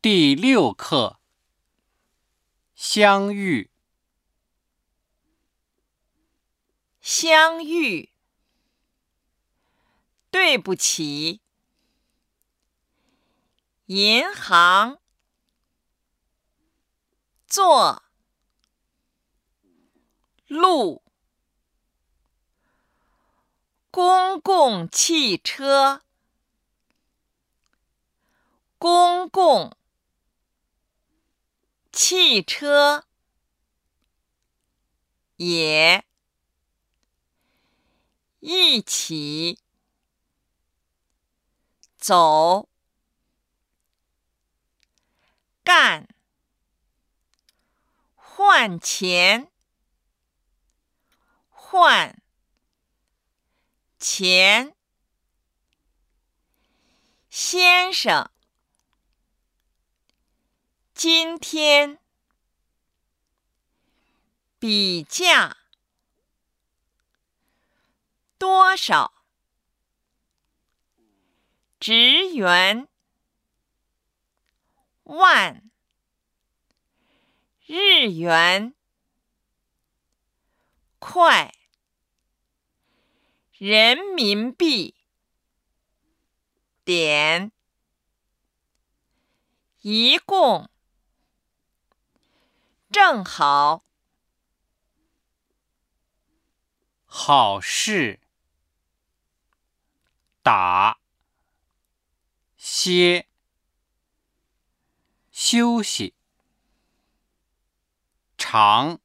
第6课相遇。 相遇，对不起，银行，坐，路，公共汽车，公共汽车，也，一起，走，干，换钱，换，钱，先生，今天，比价，多少，职员，万，日元，块，人民币，点，一共，正好， 好事，打，歇，休息，长。